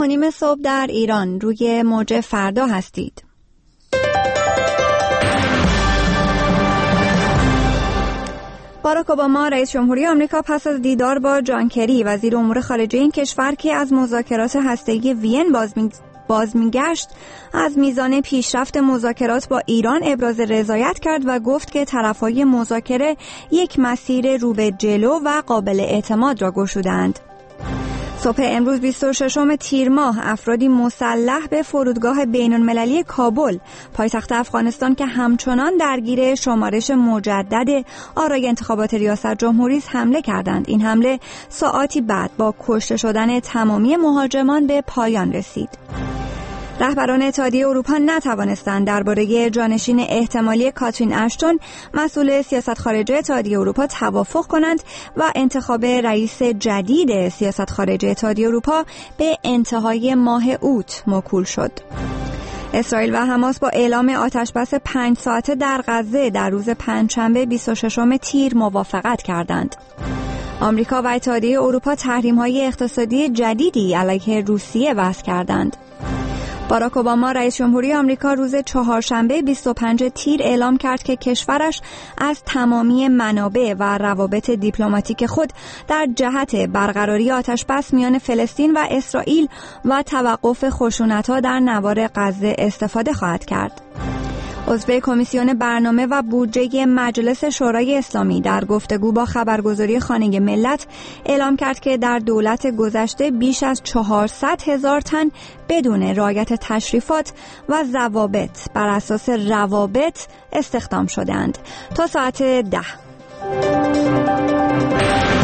9:30 صبح در ایران. روی موج فردا هستید. باراک اوباما رئیس جمهوری آمریکا پس از دیدار با جان کری وزیر امور خارجه این کشور که از مذاکرات هسته‌ای وین باز میگشت، از میزان پیشرفت مذاکرات با ایران ابراز رضایت کرد و گفت که طرفهای مذاکره یک مسیر رو به جلو و قابل اعتماد را گشودند. صبح امروز 26 تیر ماه افرادی مسلح به فرودگاه بین‌المللی کابل پایتخت افغانستان که همچنان درگیر شمارش مجدد آرای انتخابات ریاست جمهوری حمله کردند. این حمله ساعاتی بعد با کشته شدن تمامی مهاجمان به پایان رسید. رهبران اتحادیه اروپا نتوانستند درباره جانشین احتمالی کاترین اشتون مسئول سیاست خارجه اتحادیه اروپا توافق کنند و انتخاب رئیس جدید سیاست خارجه اتحادیه اروپا به انتهای ماه اوت موکول شد. اسرائیل و حماس با اعلام آتشبس 5 ساعته در غزه در روز پنجشنبه 26 تیر موافقت کردند. آمریکا و اتحادیه اروپا تحریم‌های اقتصادی جدیدی علیه روسیه وضع کردند. باراک اوباما رئیس جمهوری آمریکا روز چهارشنبه 25 تیر اعلام کرد که کشورش از تمامی منابع و روابط دیپلماتیک خود در جهت برقراری آتشبس میان فلسطین و اسرائیل و توقف خشونت‌ها در نوار غزه استفاده خواهد کرد. عضو کمیسیون برنامه و بودجه مجلس شورای اسلامی در گفتگو با خبرگزاری خانه ملت اعلام کرد که در دولت گذشته بیش از 400,000 تن بدون رعایت تشریفات و ضوابط بر اساس روابط استخدام شدند. تا ساعت 10.